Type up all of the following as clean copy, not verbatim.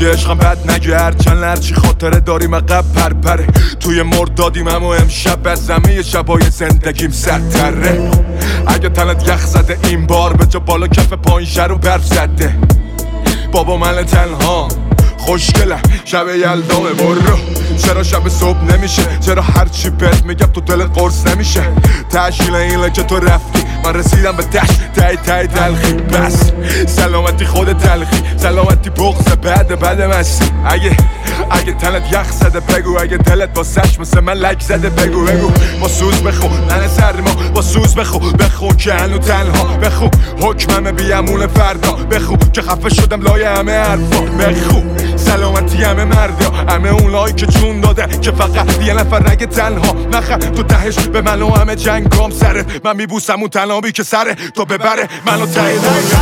میگه عشقم بد نگرد چند لرچی خاطره داریم عقب پرپره توی مردادیم اما امشب از همه شبای زندگیم سرتره اگه تنت یخ زده این بار به جا بالا کف پایین شر و برف زده بابا من تنها خوشگلم شب یلدامه برو چرا شب صبح نمیشه چرا هرچی بهت میگم تو دلت قرص نمیشه تشکیل اینه که تو رفتی من رسیدم به تای تلخی بس سلامتی خود تلخی سلامتی بغض بعد مستی اگه تنت یخ زده بگو اگه دلت با سش مثل من لک زده بگو با سوز بخون من سرما با سوز بخون که هنو تنها بخون حکمم بیامون فردا بخون که خفه شدم لای همه حرفا بخون سلامتی همه مردا همه اونایی که جون داده که فقط یه نفر رگ تنها نخر تو دهش به من و همه جنگام سره من میبوسم اون تنابی که سره تو ببره منو تایی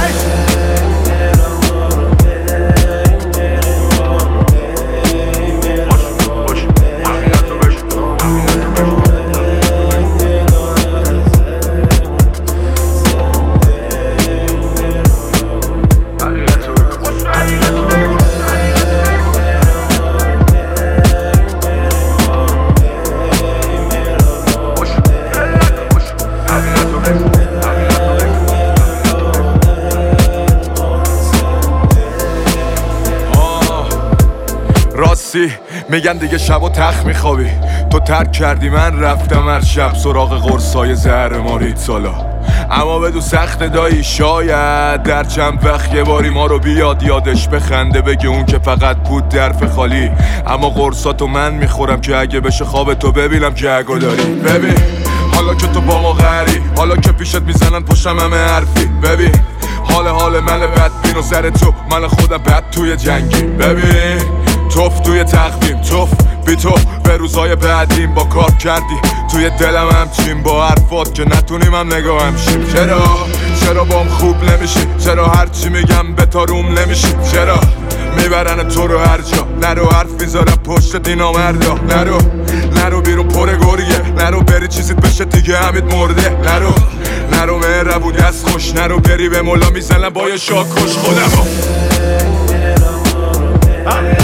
میگن دیگه شب و تخت میخوابی تو ترک کردی من رفتم هر شب سراغ قرصای زهر مارید سالا اما بدو سخت دایی شاید در چند وقت یه باری ما رو بیاد یادش بخنده بگه اون که فقط بود درف خالی اما قرصاتو من میخورم که اگه بشه خواب تو ببینم که اگه داری ببین حالا که تو با ما غری حالا که پیشت میزنن پشتم همه حرفی ببین حال من بدبین و سر تو من خودم بد توی جنگی ببین توف توی تقویم توف بی تو به روزای بعدیم با کار کردی توی دلم همچین با حرفات که نتونیم هم نگاه شیم چرا بام خوب نمیشی چرا هرچی میگم به تاروم نمیشی چرا میبرن تو رو هر جا نرو حرف میذارم پشت دینا مردا نرو بیرون پر گریه نرو بری چیزیت بشه دیگه همید مرده نرو مهربونی از خوش نرو بری به مولا میزنم با یه شاکش خودمو